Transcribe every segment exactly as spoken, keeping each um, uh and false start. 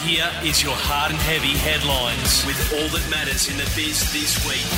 Here is your hard and heavy headlines with all that matters in the biz this week.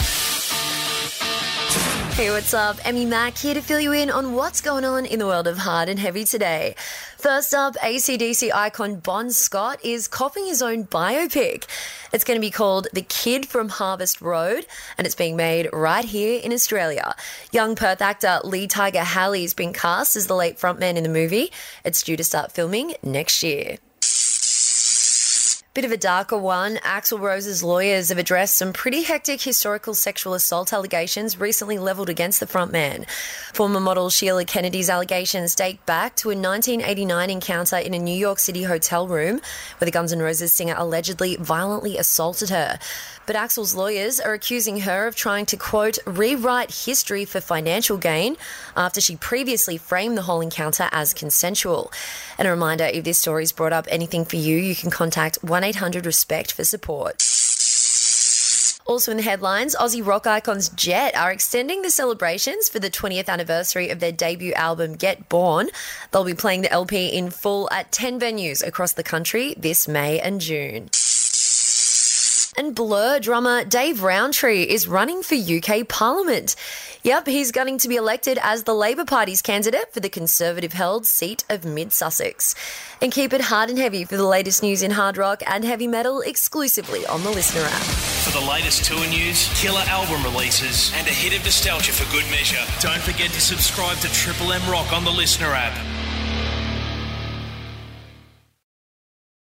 Hey, what's up? Emmy Mack here to fill you in on what's going on in the world of hard and heavy today. First up, A C D C icon Bon Scott is copping his own biopic. It's going to be called The Kid from Harvest Road, and it's being made right here in Australia. Young Perth actor Lee Tiger Halley has been cast as the late frontman in the movie. It's due to start filming next year. Bit of a darker one, Axl Rose's lawyers have addressed some pretty hectic historical sexual assault allegations recently levelled against the frontman. Former model Sheila Kennedy's allegations date back to a nineteen eighty-nine encounter in a New York City hotel room where the Guns N' Roses singer allegedly violently assaulted her. But Axl's lawyers are accusing her of trying to, quote, rewrite history for financial gain after she previously framed the whole encounter as consensual. And a reminder, if this story's brought up anything for you, you can contact one eight hundred RESPECT for support. Also in the headlines, Aussie rock icons Jet are extending the celebrations for the twentieth anniversary of their debut album Get Born. They'll be playing the L P in full at ten venues across the country this May and June. And Blur drummer Dave Rowntree is running for U K Parliament. Yep, he's going to be elected as the Labour Party's candidate for the Conservative-held seat of Mid-Sussex. And keep it hard and heavy for the latest news in hard rock and heavy metal exclusively on the Listener app. For the latest tour news, killer album releases, and a hit of nostalgia for good measure, don't forget to subscribe to Triple M Rock on the Listener app.